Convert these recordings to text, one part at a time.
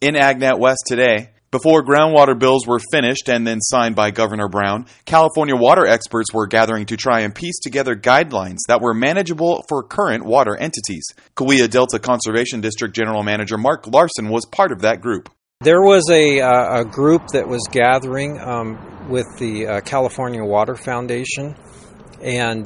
In AgNet West today, before groundwater bills were finished and then signed by Governor Brown, California water experts were gathering to try and piece together guidelines that were manageable for current water entities. Kaweah Delta Conservation District General Manager Mark Larson was part of that group. There was a group that was gathering with the California Water Foundation, and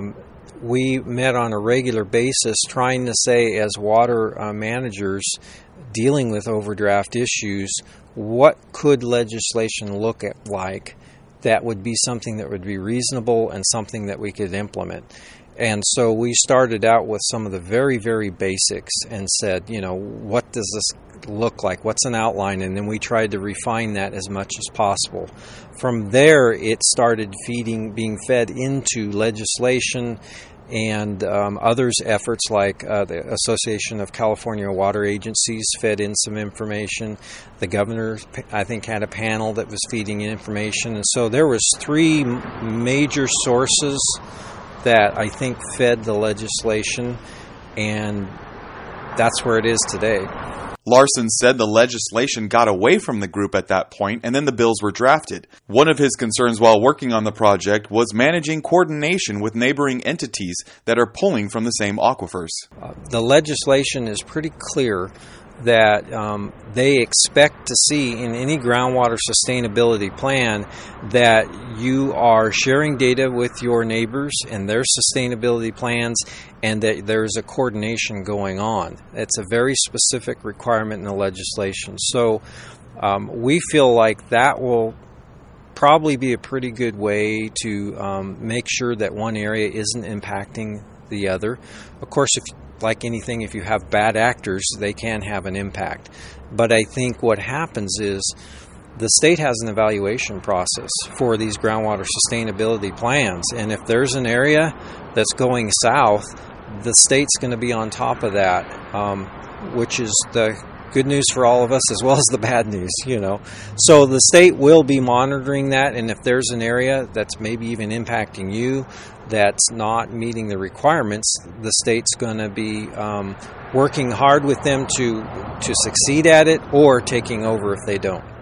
we met on a regular basis trying to say, as water managers dealing with overdraft issues, what could legislation look like that would be something that would be reasonable and something that we could implement. And so we started out with some of the very, very basics and said, what does this look like? What's an outline? And then we tried to refine that as much as possible. From there, it started being fed into legislation and others' efforts, like the Association of California Water Agencies fed in some information. The governor, I think, had a panel that was feeding in information. And so there was three major sources that I think fed the legislation, and that's where it is today. Larson said the legislation got away from the group at that point, and then the bills were drafted. One of his concerns while working on the project was managing coordination with neighboring entities that are pulling from the same aquifers. The legislation is pretty clear that they expect to see in any groundwater sustainability plan that you are sharing data with your neighbors and their sustainability plans, and that there's a coordination going on. It's a very specific requirement in the legislation. So we feel like that will probably be a pretty good way to make sure that one area isn't impacting the other. Of course, like anything, if you have bad actors, they can have an impact. But I think what happens is the state has an evaluation process for these groundwater sustainability plans. And if there's an area that's going south, the state's going to be on top of that, which is the good news for all of us as well as the bad news, So the state will be monitoring that, and if there's an area that's maybe even impacting you that's not meeting the requirements, the state's going to be working hard with them to succeed at it, or taking over if they don't.